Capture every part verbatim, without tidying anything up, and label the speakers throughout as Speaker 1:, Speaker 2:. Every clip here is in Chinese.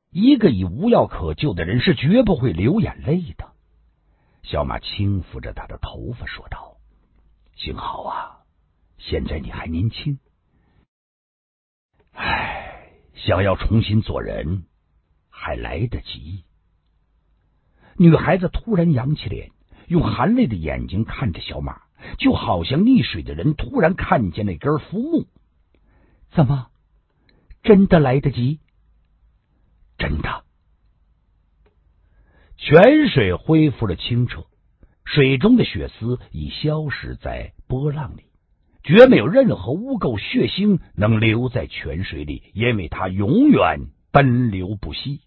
Speaker 1: 一个已无药可救的人是绝不会流眼泪的。小马轻抚着他的头发说道：幸好啊，现在你还年轻。唉，想要重新做人还来得及。女孩子突然扬起脸，用含泪的眼睛看着小马，就好像溺水的人突然看见那根浮木。怎么，真的来得及？真的。泉水恢复了清澈，水中的血丝已消失在波浪里，绝没有任何污垢血腥能留在泉水里，因为它永远奔流不息。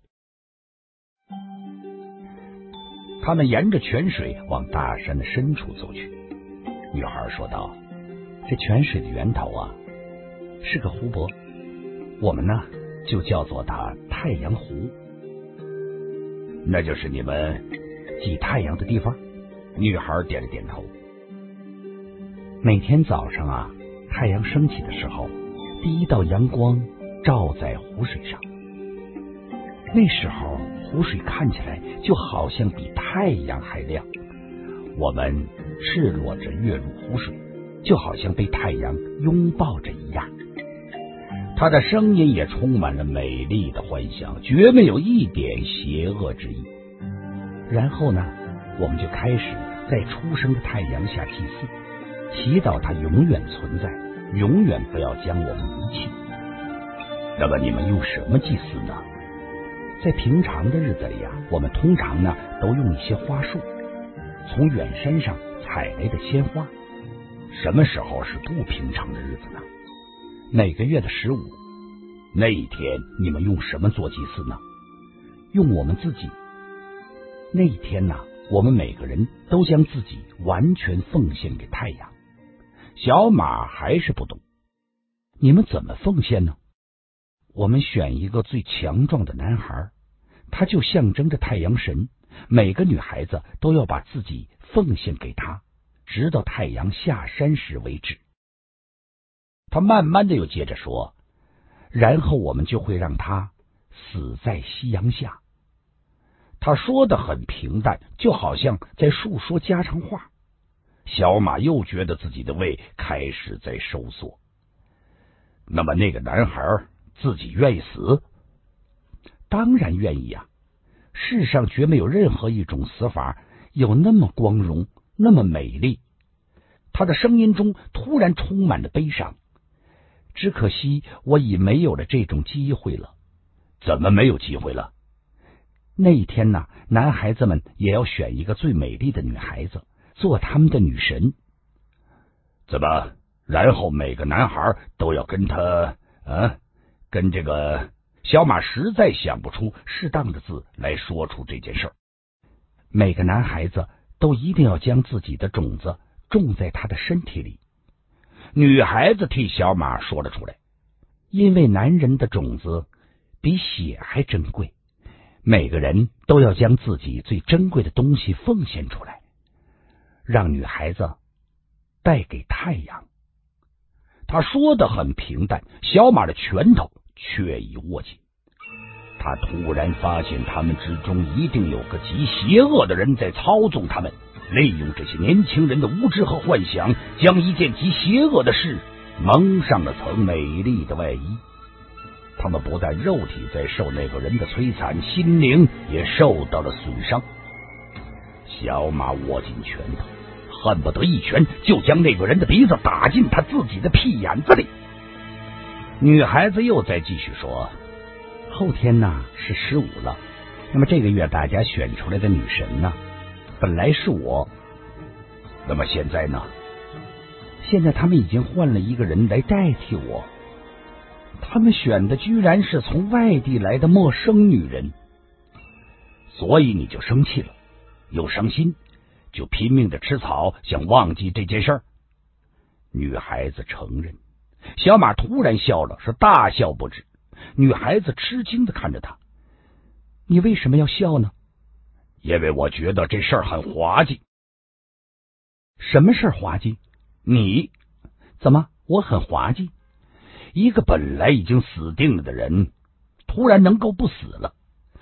Speaker 1: 他们沿着泉水往大山的深处走去。女孩说道：这泉水的源头啊，是个湖泊，我们呢就叫做它太阳湖。那就是你们祭太阳的地方？女孩点了点头。每天早上啊，太阳升起的时候，第一道阳光照在湖水上，那时候湖水看起来就好像比太阳还亮。我们赤裸着跃入湖水，就好像被太阳拥抱着一样。他的声音也充满了美丽的幻想，绝没有一点邪恶之意。然后呢，我们就开始在初升的太阳下祭祀，祈祷它永远存在，永远不要将我们遗弃。那么你们用什么祭祀呢？在平常的日子里啊，我们通常呢都用一些花束，从远山上采来的鲜花。什么时候是不平常的日子呢？哪个月的十五？那一天你们用什么做祭祀呢？用我们自己。那一天呢，我们每个人都将自己完全奉献给太阳。小马还是不懂。你们怎么奉献呢？我们选一个最强壮的男孩，他就象征着太阳神，每个女孩子都要把自己奉献给他，直到太阳下山时为止。他慢慢的又接着说，然后我们就会让他死在夕阳下。他说的很平淡，就好像在述说家常话。小马又觉得自己的胃开始在收缩。那么那个男孩自己愿意死？当然愿意啊，世上绝没有任何一种死法有那么光荣，那么美丽。他的声音中突然充满了悲伤。只可惜我已没有了这种机会了。怎么没有机会了？那一天呢，男孩子们也要选一个最美丽的女孩子做他们的女神。怎么？然后每个男孩都要跟他啊，跟这个小马实在想不出适当的字来说出这件事儿。每个男孩子都一定要将自己的种子种在他的身体里。女孩子替小马说了出来，因为男人的种子比血还珍贵，每个人都要将自己最珍贵的东西奉献出来，让女孩子带给太阳。他说的很平淡，小马的拳头却已握紧。他突然发现他们之中一定有个极邪恶的人在操纵他们，利用这些年轻人的无知和幻想，将一件极邪恶的事蒙上了层美丽的外衣。他们不但肉体在受那个人的摧残，心灵也受到了损伤。小马握紧拳头，恨不得一拳就将那个人的鼻子打进他自己的屁眼子里。女孩子又在继续说，后天呢是十五了，那么这个月大家选出来的女神呢，本来是我。那么现在呢？现在他们已经换了一个人来代替我。他们选的居然是从外地来的陌生女人。所以你就生气了，又伤心，就拼命的吃草，想忘记这件事儿。女孩子承认。小马突然笑了，是大笑不止。女孩子吃惊的看着他，你为什么要笑呢？因为我觉得这事儿很滑稽。什么事儿滑稽？你怎么我很滑稽？一个本来已经死定了的人突然能够不死了，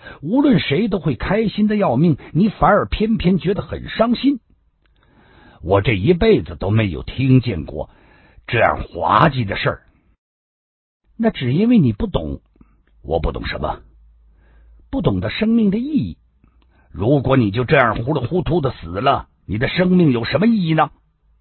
Speaker 1: 无论谁都会开心的要命，你反而偏偏觉得很伤心。我这一辈子都没有听见过这样滑稽的事儿。那只因为你不懂。我不懂什么？不懂得生命的意义。如果你就这样糊里糊涂的死了，你的生命有什么意义呢？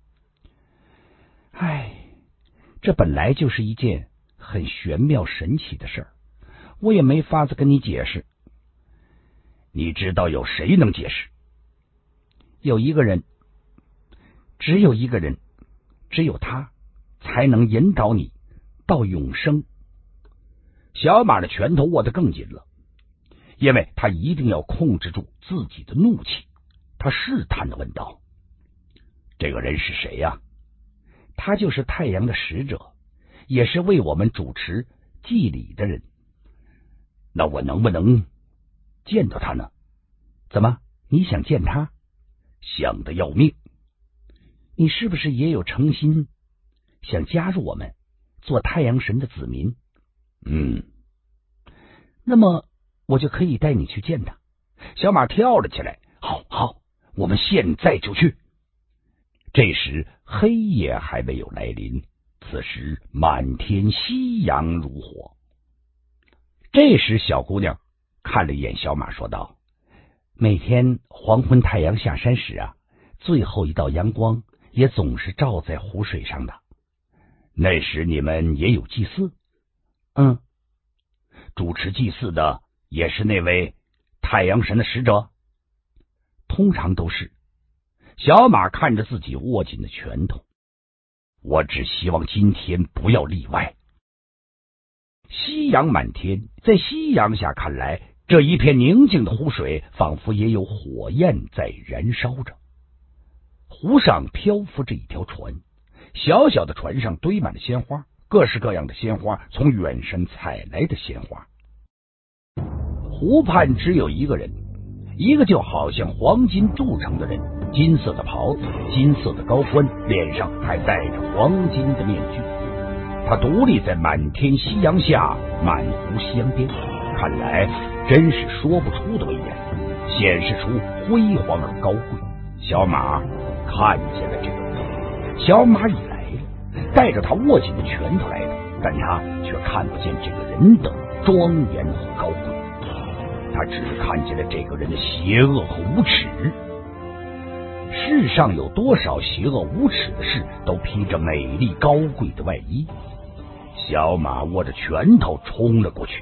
Speaker 1: 唉，这本来就是一件很玄妙神奇的事儿，我也没法子跟你解释。你知道有谁能解释？有一个人，只有一个人，只有他才能引导你到永生。小马的拳头握得更紧了，因为他一定要控制住自己的怒气。他试探的问道：这个人是谁呀？他就是太阳的使者，也是为我们主持祭礼的人。那我能不能见到他呢？怎么，你想见他？想得要命。你是不是也有诚心想加入我们，做太阳神的子民？嗯，那么我就可以带你去见他。小马跳了起来，好好，我们现在就去。这时黑夜还没有来临，此时满天夕阳如火。这时小姑娘看了一眼小马，说道：每天黄昏太阳下山时啊，最后一道阳光也总是照在湖水上的。那时你们也有祭祀？嗯，主持祭祀的也是那位太阳神的使者？通常都是。小马看着自己握紧的拳头，我只希望今天不要例外。夕阳满天，在夕阳下看来，这一片宁静的湖水仿佛也有火焰在燃烧着。湖上漂浮着一条船，小小的船上堆满了鲜花，各式各样的鲜花，从远山采来的鲜花。湖畔只有一个人，一个就好像黄金铸成的人，金色的袍子，金色的高冠，脸上还戴着黄金的面具。他独立在满天夕阳下，满湖香边，看来真是说不出的威严，显示出辉煌而高贵。小马看见了这个人，小马已来了，带着他握紧的拳头来的，但他却看不见这个人的庄严和高贵，他只看见了这个人的邪恶和无耻。世上有多少邪恶无耻的事，都披着美丽高贵的外衣。小马握着拳头冲了过去。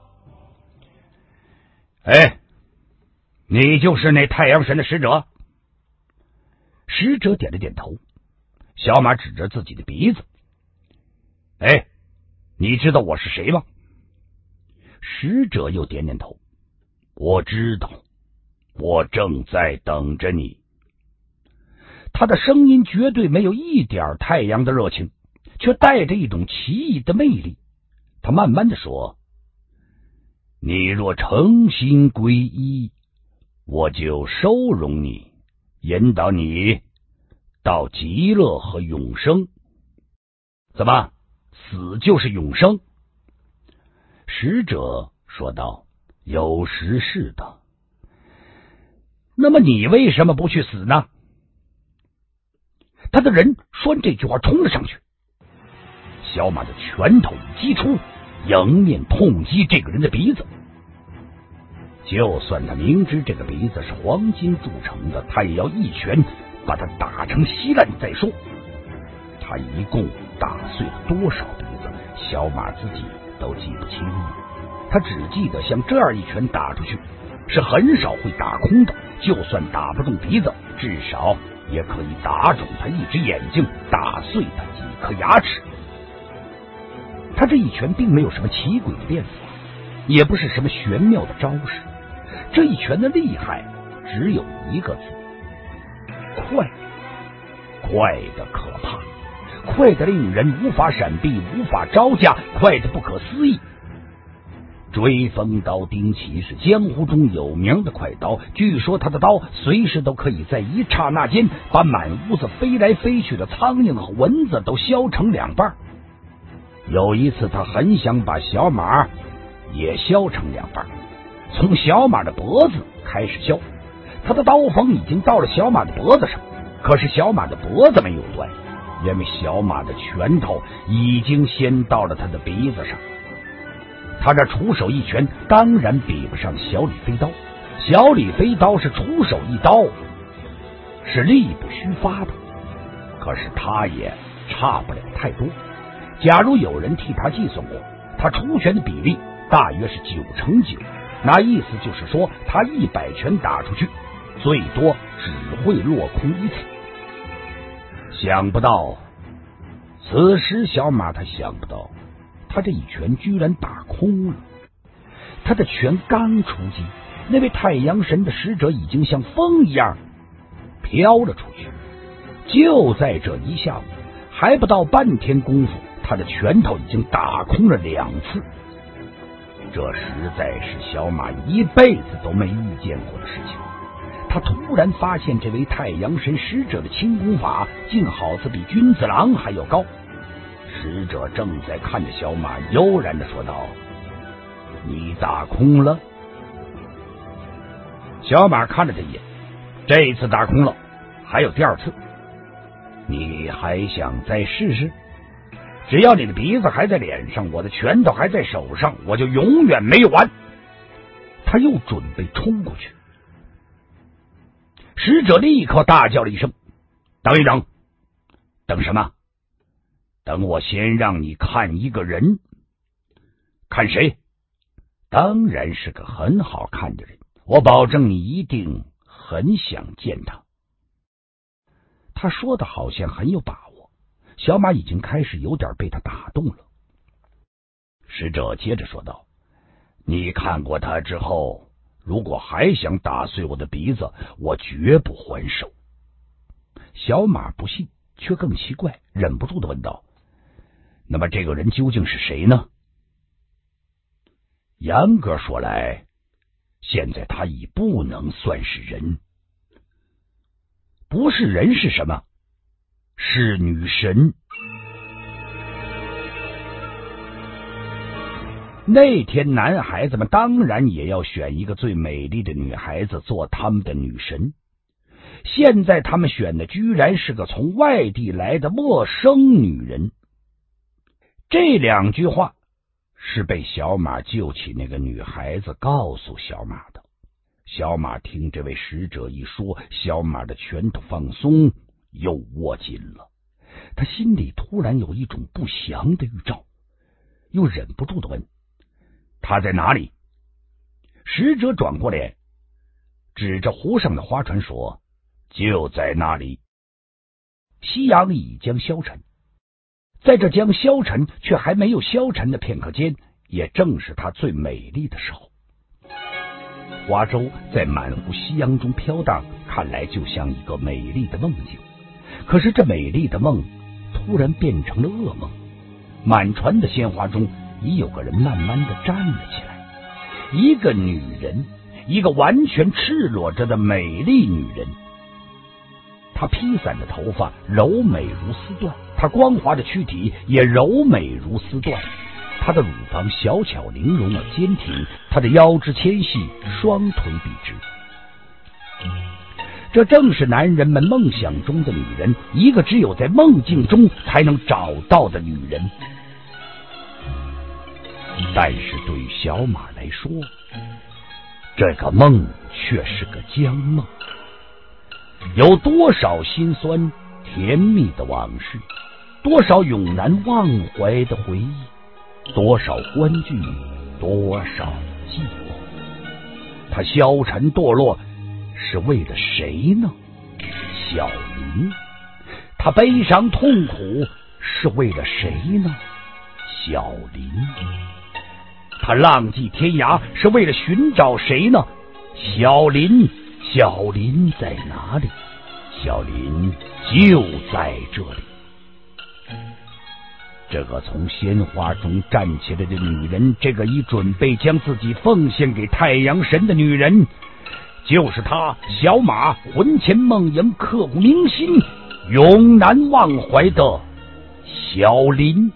Speaker 1: 哎，你就是那太阳神的使者？使者点了点头。小马指着自己的鼻子。哎，你知道我是谁吗？使者又点点头。我知道，我正在等着你。他的声音绝对没有一点太阳的热情，却带着一种奇异的魅力。他慢慢的说：你若诚心皈依，我就收容你，引导你到极乐和永生。怎么，死就是永生？使者说道：有时是的。那么你为什么不去死呢？他的人说完这句话冲了上去，小马的拳头一击出，迎面痛击这个人的鼻子。就算他明知这个鼻子是黄金铸成的，他也要一拳把它打成稀烂再说。他一共打碎了多少鼻子，小马自己都记不清了。他只记得像这样一拳打出去是很少会打空的，就算打不中鼻子，至少也可以打肿他一只眼睛，打碎他几颗牙齿。他这一拳并没有什么奇诡的变法，也不是什么玄妙的招式，这一拳的厉害只有一个字：快。快的可怕，快的令人无法闪避，无法招架，快的不可思议。追风刀丁奇是江湖中有名的快刀，据说他的刀随时都可以在一刹那间把满屋子飞来飞去的苍蝇和蚊子都削成两半。有一次他很想把小马也削成两半， 从小马的脖子开始削。他的刀锋已经到了小马的脖子上，可是小马的脖子没有断，因为小马的拳头已经先到了他的鼻子上。他这出手一拳当然比不上小李飞刀，小李飞刀是出手一刀是力不虚发的，可是他也差不了太多。假如有人替他计算过，他出拳的比例大约是九成九，那意思就是说他一百拳打出去最多只会落空一次。想不到此时小马他想不到他这一拳居然打空了。他的拳刚出击，那位太阳神的使者已经像风一样飘了出去。就在这一下午，还不到半天功夫，他的拳头已经打空了两次。这实在是小马一辈子都没遇见过的事情。他突然发现这位太阳神使者的轻功法竟好似比君子郎还要高。使者正在看着小马，悠然地说道：你打空了。小马看了他一眼，这一次打空了，还有第二次，你还想再试试？只要你的鼻子还在脸上，我的拳头还在手上，我就永远没有完。他又准备冲过去，使者立刻大叫了一声：等一等！等什么？等我先让你看一个人。看谁？当然是个很好看的人，我保证你一定很想见他。他说的好像很有把握，小马已经开始有点被他打动了。使者接着说道：你看过他之后，如果还想打碎我的鼻子，我绝不还手。小马不信，却更奇怪，忍不住的问道：那么这个人究竟是谁呢？严格说来，现在他已不能算是人。不是人是什么？是女神。那天男孩子们当然也要选一个最美丽的女孩子做他们的女神，现在他们选的居然是个从外地来的陌生女人。这两句话是被小马救起那个女孩子告诉小马的。小马听这位使者一说，小马的拳头放松，又握紧了。他心里突然有一种不祥的预兆，又忍不住的问：他在哪里？使者转过脸，指着湖上的花船说：就在那里。夕阳已将消沉，在这将消沉却还没有消沉的片刻间，也正是它最美丽的时候。花舟在满湖夕阳中飘荡，看来就像一个美丽的梦境。可是这美丽的梦突然变成了噩梦。满船的鲜花中，已有个人慢慢的站了起来，一个女人，一个完全赤裸着的美丽女人。她披散的头发柔美如丝缎，她光滑的躯体也柔美如丝缎，她的乳房小巧玲珑而坚挺，她的腰肢纤细，双腿笔直。这正是男人们梦想中的女人，一个只有在梦境中才能找到的女人。但是对于小马来说，这个梦却是个僵梦。有多少心酸甜蜜的往事，多少永难忘怀的回忆，多少欢聚，多少寂寞。他消沉堕落是为了谁呢？小林。他悲伤痛苦是为了谁呢？小林。他浪迹天涯是为了寻找谁呢？小林。小林在哪里？小林就在这里。这个从鲜花中站起来的女人，这个已准备将自己奉献给太阳神的女人，就是她小马魂牵梦萦、刻骨铭心、永难忘怀的小林。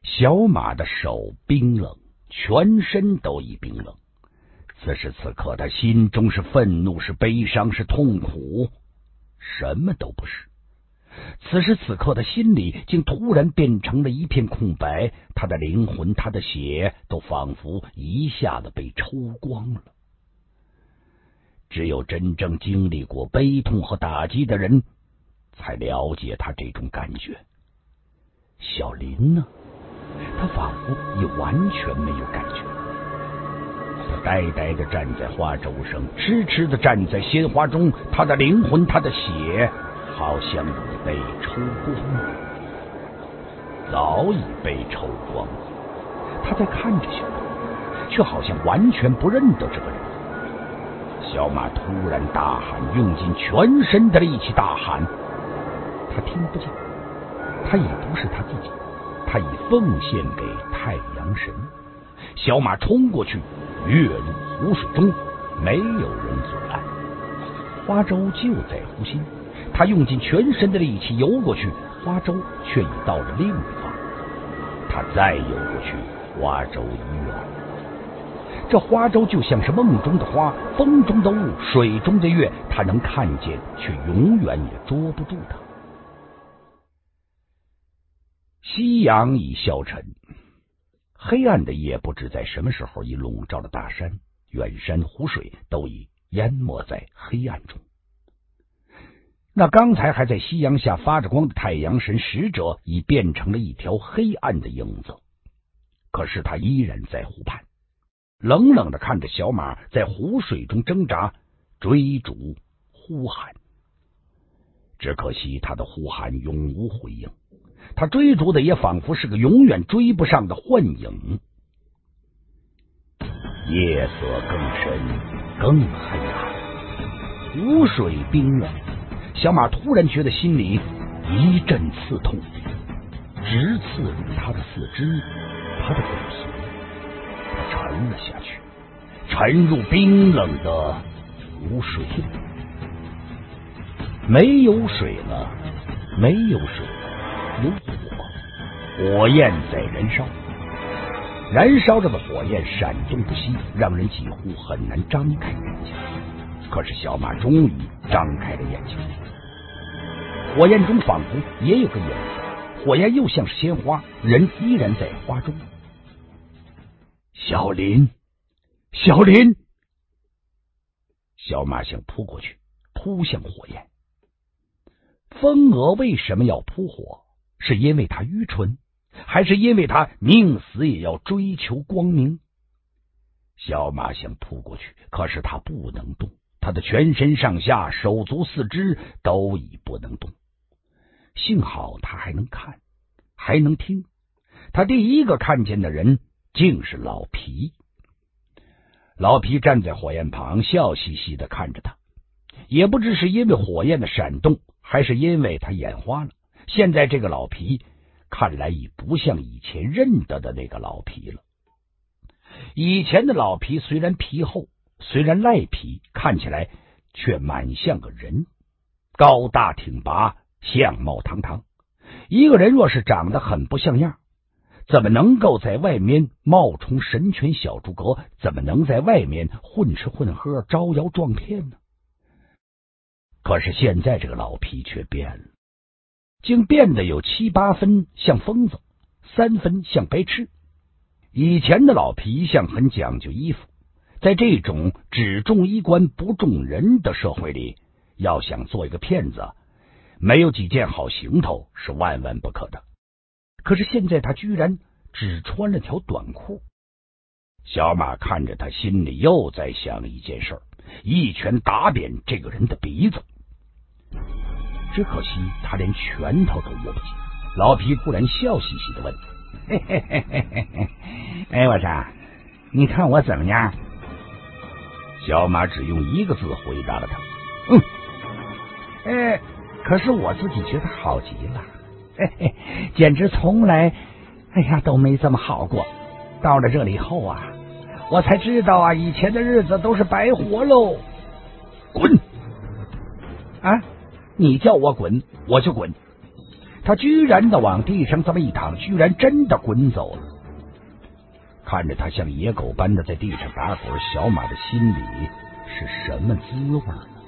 Speaker 1: 小马的手冰冷，全身都已冰冷。此时此刻，他心中是愤怒，是悲伤，是痛苦，什么都不是。此时此刻的心里竟突然变成了一片空白，他的灵魂，他的血都仿佛一下子被抽光了。只有真正经历过悲痛和打击的人才了解他这种感觉。小林呢，他仿佛也完全没有感觉。他呆呆地站在花轴上，痴痴地站在鲜花中，他的灵魂，他的血好像已被抽光了，早已被抽光了。他在看着小马，却好像完全不认得这个人。小马突然大喊，用尽全身的力气大喊，他听不见，他已不是他自己，他已奉献给太阳神。小马冲过去，跃入湖水中，没有人阻拦。花舟就在湖心，他用尽全身的力气游过去，花舟却已到了另一方。他再游过去，花舟已远了。这花舟就像是梦中的花，风中的雾，水中的月，他能看见，却永远也捉不住它。夕阳已消沉，黑暗的夜不知在什么时候已笼罩了大山，远山湖水都已淹没在黑暗中。那刚才还在夕阳下发着光的太阳神使者已变成了一条黑暗的影子，可是他依然在湖畔，冷冷地看着小马在湖水中挣扎、追逐、呼喊。只可惜他的呼喊永无回应，他追逐的也仿佛是个永远追不上的幻影。夜色更深，更黑暗，湖水冰冷。小马突然觉得心里一阵刺痛，直刺入他的四肢，他的骨髓。他沉了下去，沉入冰冷的湖水里。没有水了，没有水了，有火，火焰在燃烧，燃烧着的火焰闪动不息，让人几乎很难张开眼睛。可是小马终于张开了眼睛，火焰中仿佛也有个影子，火焰又像是鲜花，人依然在花中。小林，小林！小马想扑过去，扑向火焰。风蛾为什么要扑火？是因为他愚蠢，还是因为他宁死也要追求光明？小马想扑过去，可是他不能动，他的全身上下、手足四肢都已不能动。幸好他还能看，还能听。他第一个看见的人竟是老皮。老皮站在火焰旁，笑嘻嘻地看着他。也不知是因为火焰的闪动，还是因为他眼花了，现在这个老皮看来已不像以前认得的那个老皮了。以前的老皮虽然皮厚，虽然赖皮，看起来却蛮像个人，高大挺拔，相貌堂堂。一个人若是长得很不像样，怎么能够在外面冒充神拳小诸葛？怎么能在外面混吃混喝、招摇撞骗呢？可是现在这个老皮却变了，竟变得有七八分像疯子，三分像白痴。以前的老皮一向很讲究衣服，在这种只重衣冠不重人的社会里，要想做一个骗子，没有几件好行头是万万不可的。可是现在他居然只穿了条短裤。小马看着他，心里又在想一件事，一拳打扁这个人的鼻子。只可惜他连拳头都握不紧。老皮突然笑嘻嘻的问：嘿嘿嘿嘿嘿嘿，哎，我说，你看我怎么样？小马只用一个字回答了他：嗯。哎，可是我自己觉得好极了，嘿嘿，简直从来，哎呀，都没这么好过。到了这里后啊，我才知道啊，以前的日子都是白活喽。滚！啊，你叫我滚，我就滚。 他居然的往地上这么一躺，居然真的滚走了。看着他像野狗般的在地上打滚，小马的心里是什么滋味呢？